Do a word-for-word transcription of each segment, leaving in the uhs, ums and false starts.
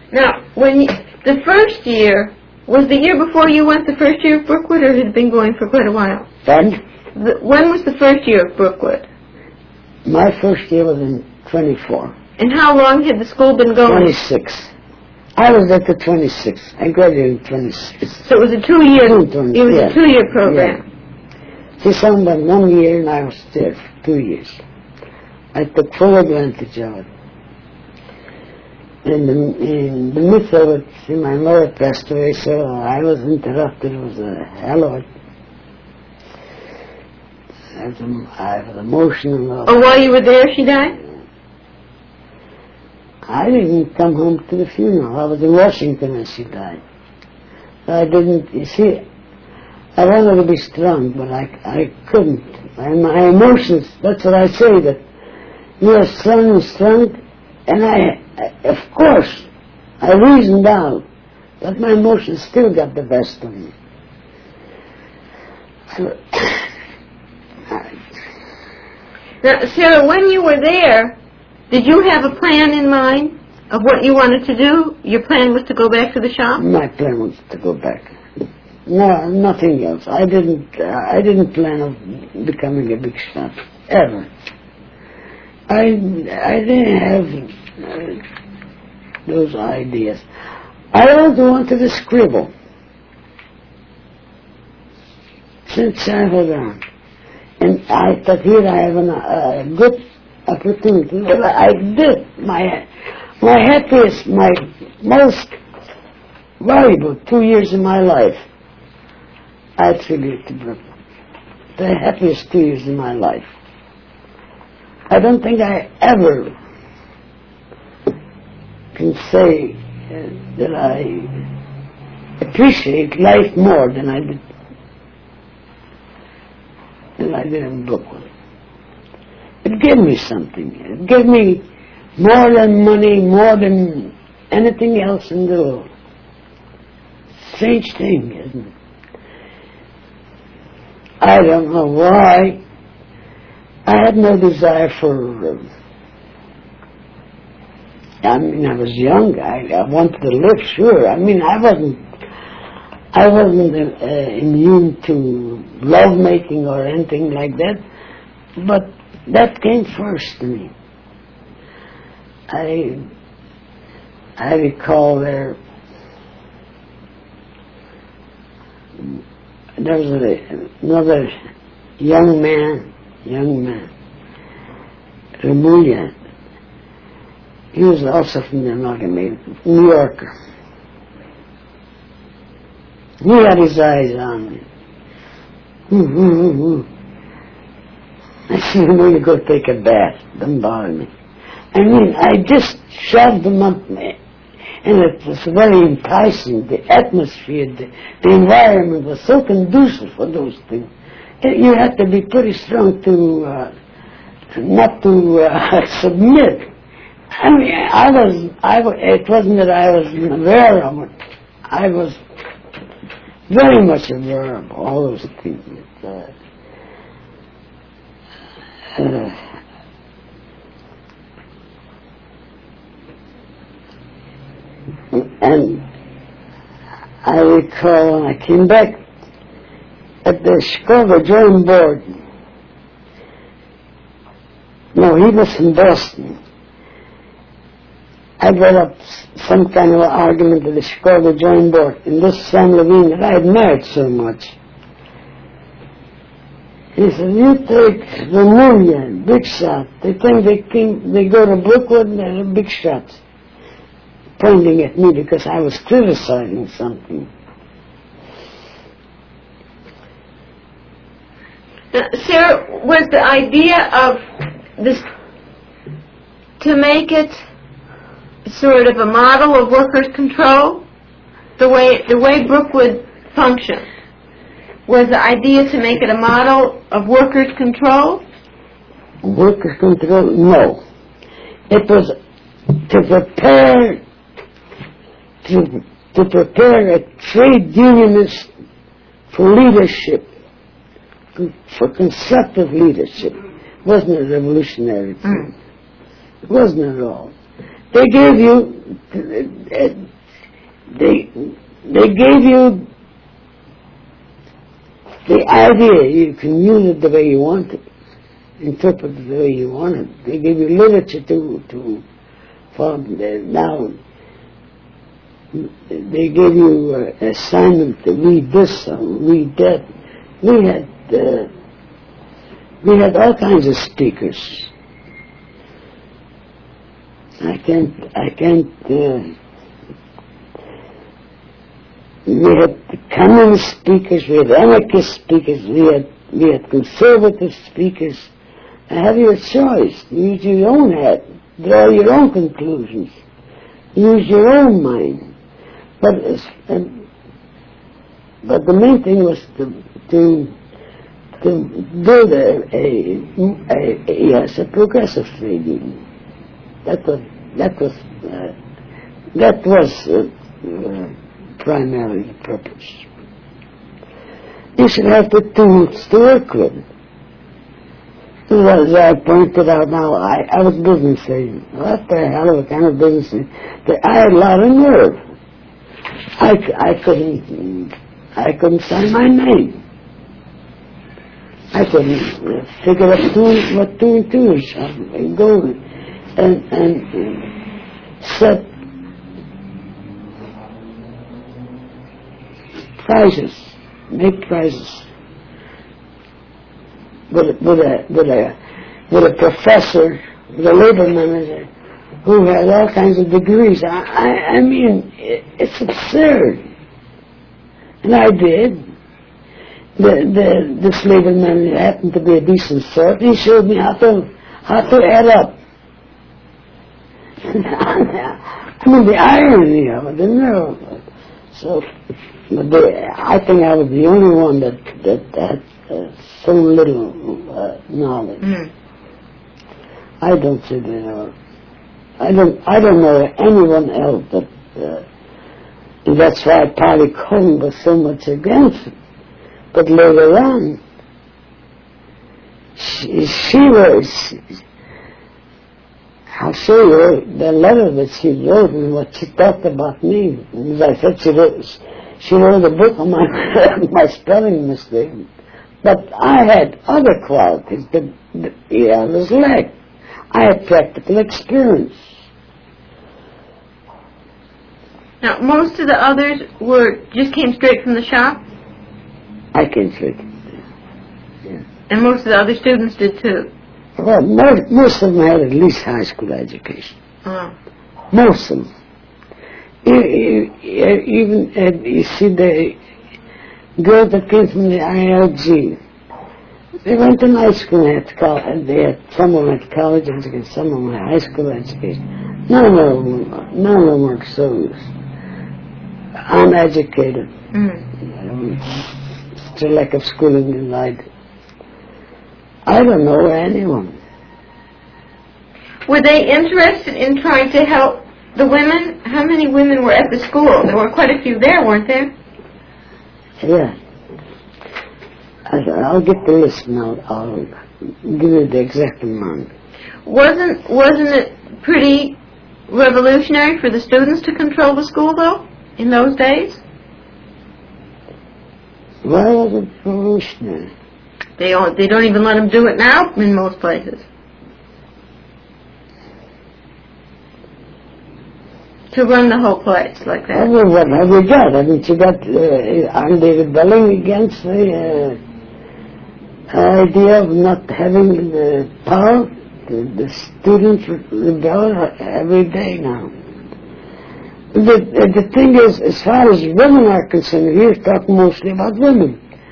Now, when you, the first year, was the year before you went the first year of Brookwood, or had it been going for quite a while? Pardon? The, when was the first year of Brookwood? My first year was in twenty-four. And how long had the school been going? twenty-six. I was at the twenty-six. I graduated in twenty-six. So it was a two-year, Two, twenty, it was yeah. a two-year program. Yeah. She sung about one year and I was there for two years. I took full advantage of it. And the, in the midst of it, see, my mother passed away, so I was interrupted. It was a hell of it. I was, I was emotional. Oh, while you were there, she died? I didn't come home to the funeral. I was in Washington when she died. I didn't, you see, I wanted to be strong, but I, I couldn't. And my emotions, that's what I say, that you are strong and strong, and I, I, of course, I reasoned out, but my emotions still got the best of me. So, now, Sarah, when you were there, did you have a plan in mind of what you wanted to do? Your plan was to go back to the shop? My plan was to go back. No, nothing else. I didn't. Uh, I didn't plan of becoming a big shot ever. I I didn't have uh, those ideas. I also wanted to scribble since childhood on, and I thought here I have a uh, good opportunity. Well, I did. My my happiest, my most valuable two years in my life, I attribute to Brookwood. The happiest two years in my life. I don't think I ever can say uh, that I appreciate life more than I did than I did in Brookwood. It gave me something. It gave me more than money, more than anything else in the world. Strange thing, isn't it? I don't know why. I had no desire for... Uh, I mean, I was young. I, I wanted to live, sure. I mean, I wasn't... I wasn't uh, immune to love-making or anything like that. But that came first to me. I... I recall there... There was a, another young man, young man, Remulia. He was also from the Amalgamated, New Yorker. He had his eyes on me. Mm-hmm. I said, I'm going to go take a bath. Don't bother me. I mean, I just shoved him up, and it was very enticing. The atmosphere, the, the environment was so conducive for those things. You had to be pretty strong to uh, not to uh, submit. I mean, I was, I was, it wasn't that I was aware of it. I was very much aware of all those things. Uh, uh, And I recall when I came back at the Chicago Drawing Board. No, he was in Boston. I brought up some kind of an argument at the Chicago Drawing Board. And this Sam Levine that I admired so much. He said, you take Remulia, big shot. They think they came, they go to Brookwood and they're big shots. Pointing at me because I was criticizing something. Now, Sarah, was the idea of this to make it sort of a model of workers' control, the way the way Brookwood functioned? Was the idea to make it a model of workers' control? Workers' control? No. It was to prepare. To, to prepare a trade unionist for leadership, for constructive leadership. It wasn't a revolutionary thing. Mm. It wasn't at all. They gave you, they gave you the idea. You can use it the way you want it, interpret it the way you want it. They gave you literature to to form. Now they gave you an assignment to read this or read that. We had uh, we had all kinds of speakers. I can't I can't. Uh, We had communist speakers, we had anarchist speakers, we had we had conservative speakers. Have your choice. Use your own head. Draw your own conclusions. Use your own mind. But uh, but the main thing was to to to build a a, a, a yes a progressive thinking. That was that was uh, that was. Uh, uh, primary purpose. You should have the tools to work with. As I pointed out now, I, I was business agent. What the hell of a kind of business agent? I had a lot of nerve. I, I couldn't I couldn't sign my name. I couldn't figure out two, what two and two is. I'd go and, and set prizes, make prizes with, with, a, with, a, with a professor, with a labor manager who had all kinds of degrees. I, I, I mean, it, it's absurd. And I did. The, the, this labor manager happened to be a decent sort. He showed me how to, how to add up. I mean, the irony of it, the nerve of it. So, But the, I think I was the only one that that had uh, so little uh, knowledge. Mm. I don't say that. Uh, I don't. I don't know anyone else that. Uh, and that's why Polly Cohen was so much against it. But later on, she, she was. She, I'll show you the letter that she wrote and what she talked about me. And as I said, she wrote. She wrote a book on my my spelling mistake, but I had other qualities that the others lacked. I had practical experience. Now, most of the others were just came straight from the shop. I came straight from the shop. Yeah. And most of the other students did too. Well, most, most of them had at least high school education. Oh. Most of them. Even, uh, you see, the girls that came from the I L G, they went to high school and had college, they had, some of them had college education, some of them had high school education. None of them, none of them were so uneducated. Mm. Um, still lack of schooling in life. I don't know anyone. Were they interested in trying to help the women? How many women were at the school? There were quite a few there, weren't there? Yeah. I'll get the list now. I'll give you the exact amount. Wasn't wasn't it pretty revolutionary for the students to control the school, though, in those days? Why was it revolutionary? They don't, they don't even let them do it now in most places. To run the whole place like that. Well, what have you got? Haven't you got uh, Arne David Belling against the uh, idea of not having the power? The, the students rebel every day now. The, the thing is, as far as women are concerned, we're talking mostly about women.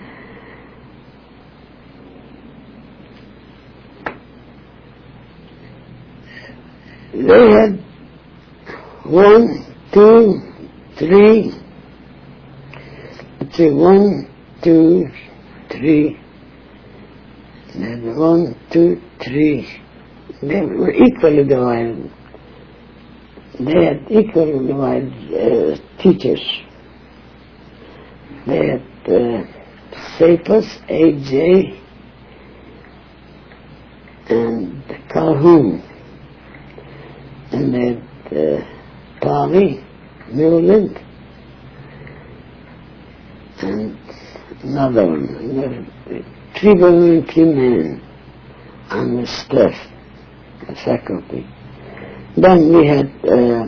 They had one, two, three, let's see, one, two, three, and one, two, three. They were equally divided. They had equally divided uh, teachers. They had uh, Cephas, A J, and Calhoun. And they had uh, Polly, Newland, another one. Three women and three men on the staff, the faculty. Then we had uh,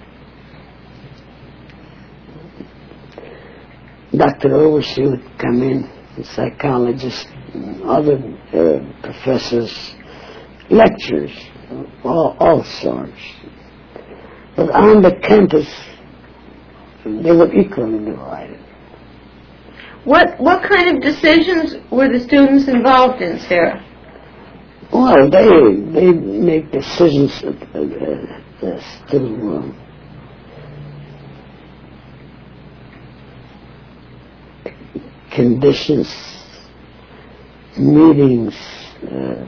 Doctor Oversee would come in, the psychologist, other uh, professors, lecturers, all, all sorts. But on the campus, they were equally divided. What what kind of decisions were the students involved in, Sarah? Well, they they make decisions uh, uh, uh, still uh, conditions, meetings, uh,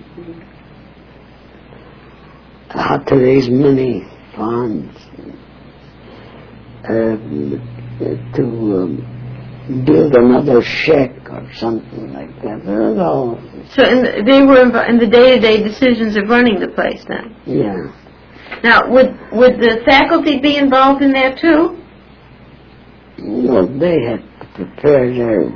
how to raise money, funds, uh, to um, build another shack or something like that. All, so in the, they were inv- in the day-to-day decisions of running the place then? Yeah. Now, would would the faculty be involved in that too? No, they had to prepare their...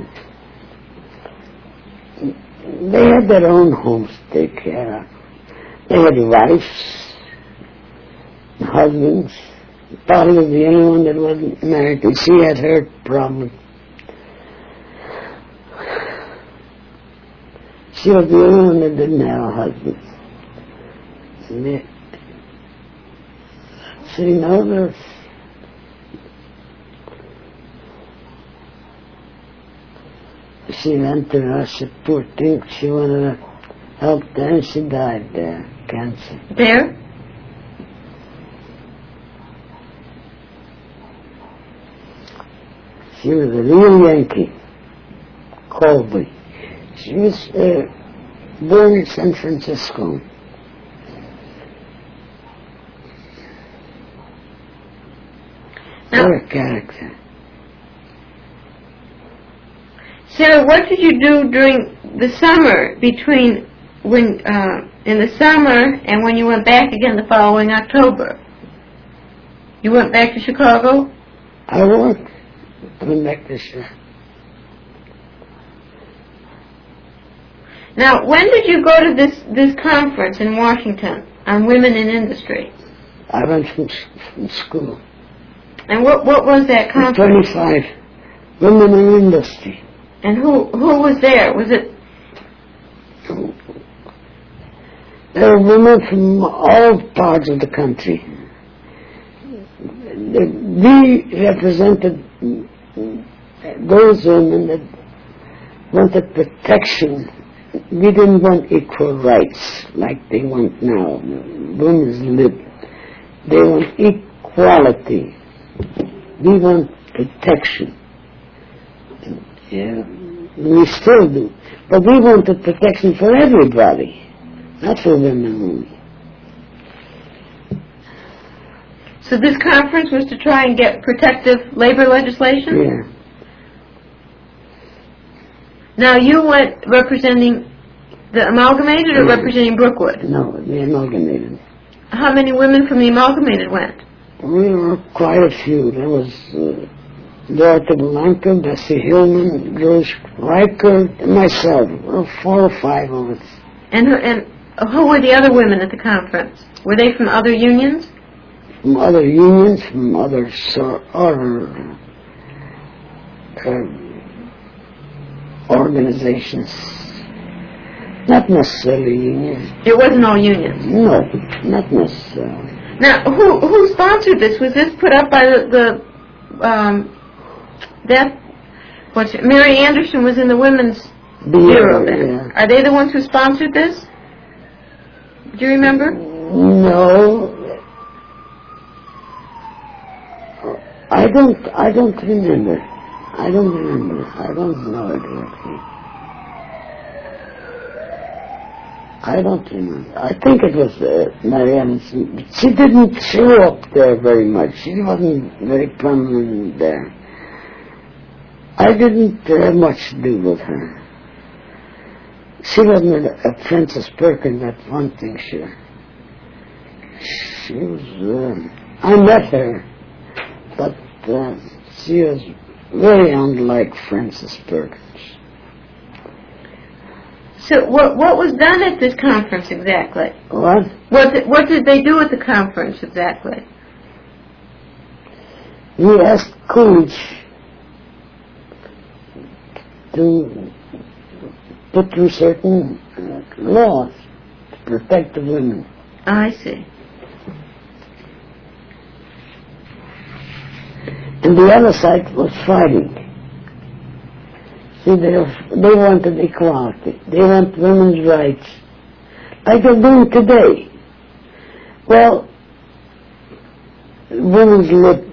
They had their own homes to take care of. They had wives, husbands. Polly was the only one that wasn't married, and she had her problem. She was the only one that didn't have a husband. And they, sitting over, she went to Russia, poor thing, she wanted to help them, she died there, cancer. There? She was a real Yankee, Colby. She was uh, born in San Francisco. Now, What a character. Sarah, what did you do during the summer between when uh, in the summer and when you went back again the following October? You went back to Chicago? I worked. I went back this year. Now, when did you go to this, this conference in Washington on women in industry? I went from, from school. And what what was that conference? twenty-five women in industry. And who who was there? Was it? There were women from all parts of the country. We represented those women that wanted protection. We didn't want equal rights like they want now. Women's lib. They want equality. We want protection. Yeah, we still do. But we wanted protection for everybody, not for women only. So this conference was to try and get protective labor legislation? Yeah. Now you went representing the Amalgamated or Yeah. representing Brookwood? No, the Amalgamated. How many women from the Amalgamated went? We were quite a few. There was uh, Dorothy Blanca, Bessie Hillman, Rose Riker, and myself. Well, four or five of us. And who, and who were the other women at the conference? Were they from other unions? From other unions, from other sort, other uh, organizations. Not necessarily unions. It wasn't all unions. No, not necessarily. Now, who who sponsored this? Was this put up by the, the um, that, what's it, Mary Anderson was in the Women's Bureau then. Yeah. Are they the ones who sponsored this? Do you remember? No. I don't, I don't remember. I don't remember. I don't know exactly. I don't remember. I think it was uh, Mary Anderson. She didn't show up there very much. She wasn't very prominent there. I didn't have much to do with her. She wasn't a, a Princess Perkins, that's one thing, sure. She was, uh, I met her, but uh, she was very unlike Francis Perkins. So what what was done at this conference exactly? What? What did, what did they do at the conference exactly? We asked Coolidge to put through certain uh, laws to protect the women. I see. And the other side was fighting. See, they, they wanted equality. They want women's rights, like they're doing today. Well, women's lib.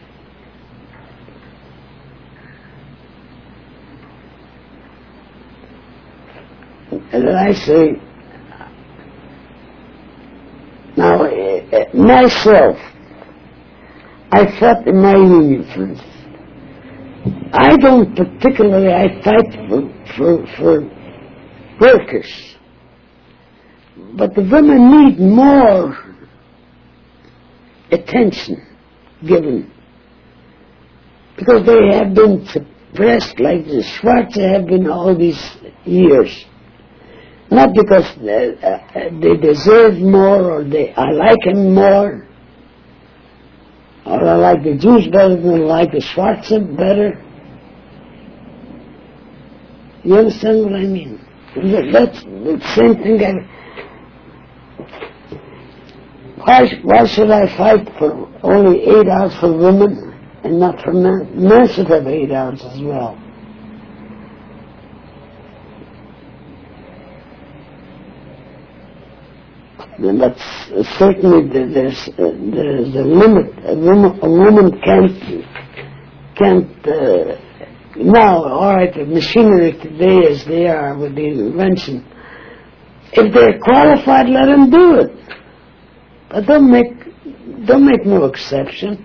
And I say, now, uh, myself, I fought in my union, for instance. I don't particularly, I fight for, for, for workers. But the women need more attention given. Because they have been suppressed like the Schwarze have been all these years. Not because they, uh, they deserve more or they, I like him more. Or I like the Jews better than I like the Schwarze better. You understand what I mean? That's the same thing. I, why, why should I fight for only eight hours for women and not for men? Men should have eight hours as well. And that's uh, certainly the, there's uh, there's a limit. A woman, a woman can't can't uh, now. All right, the machinery today as they are with the invention. If they're qualified, let them do it. But don't make don't make no exception.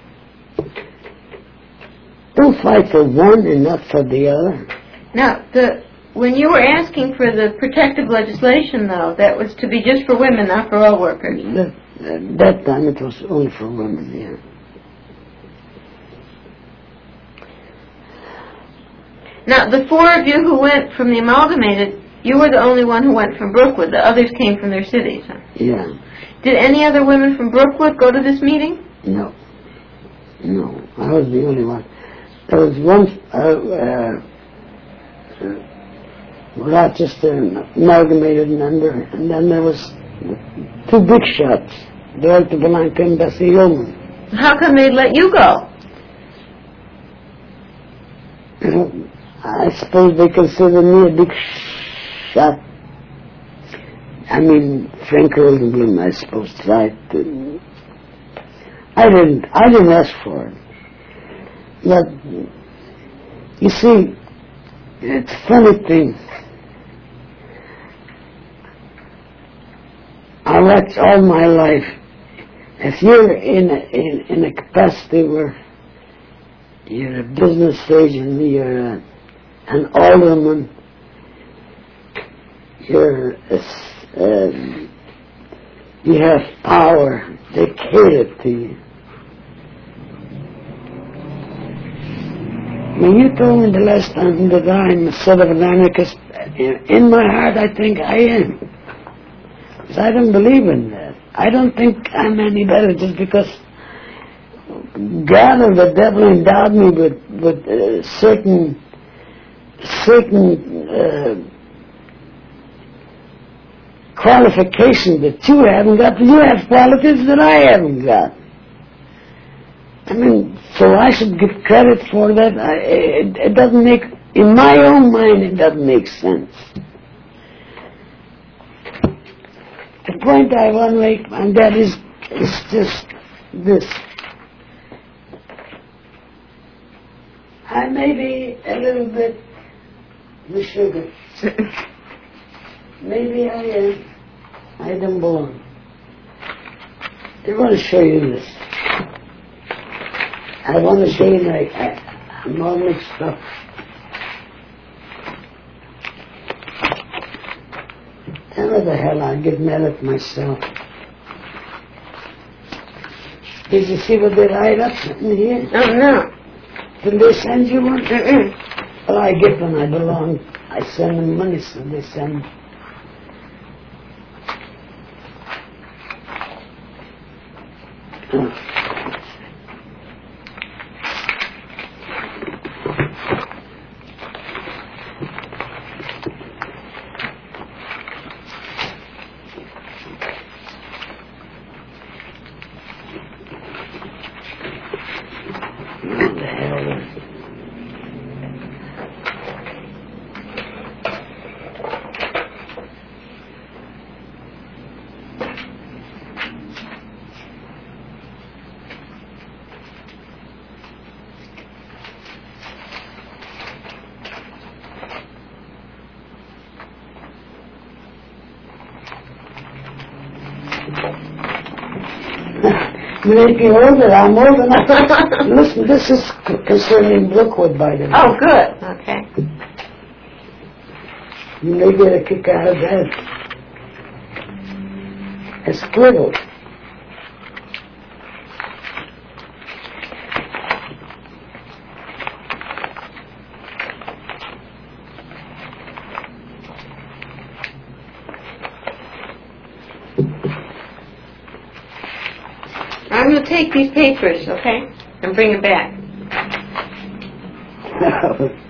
Don't fight for one and not for the other. Now, the when you were asking for the protective legislation, though, that was to be just for women, not for all workers. That, uh, that time it was only for women, yeah. Now, the four of you who went from the Amalgamated, you were the only one who went from Brookwood. The others came from their cities, huh? Yeah. Did any other women from Brookwood go to this meeting? No. No, I was the only one. There was one... Uh, uh, uh, Rochester Amalgamated member, and then there was two big shots, Director Blanca and Bessie Yeoman. How come they'd let you go? I suppose they consider me a big shot. I mean, Frank Rosenblum, I suppose, tried to... I didn't, I didn't ask for it. But, you see, it's a funny thing. I watch all my life. If you're in a, in, in a capacity where you're a business agent, you're a, an alderman, you're a, um, you have power, they cater to you. When you told me the last time that I'm a sort of an anarchist, in my heart I think I am. Because I don't believe in that. I don't think I'm any better just because God or the devil endowed me with, with uh, certain, certain uh, qualifications that you haven't got. You have qualities that I haven't got. I mean, so I should give credit for that. I, it, it doesn't make, in my own mind, it doesn't make sense. The point I want to make, and that is, is just this. I may be a little bit the sugar. Maybe I am. I don't belong. I want to show you this. I want to show you like I, I'm all mixed up. And what the hell, I'll get mad at myself. Did you see what they write up in here? Oh, no. Did they send you one? Mm-mm. Well, I get when I belong. I send them money, so they send. Oh. What the hell is it? Make you older, I'm old enough. Listen, this is c- concerning Brookwood, by the way. Oh, good. Okay. You may get a kick out of that. A scribble. I'm going to take these papers, okay, and bring them back.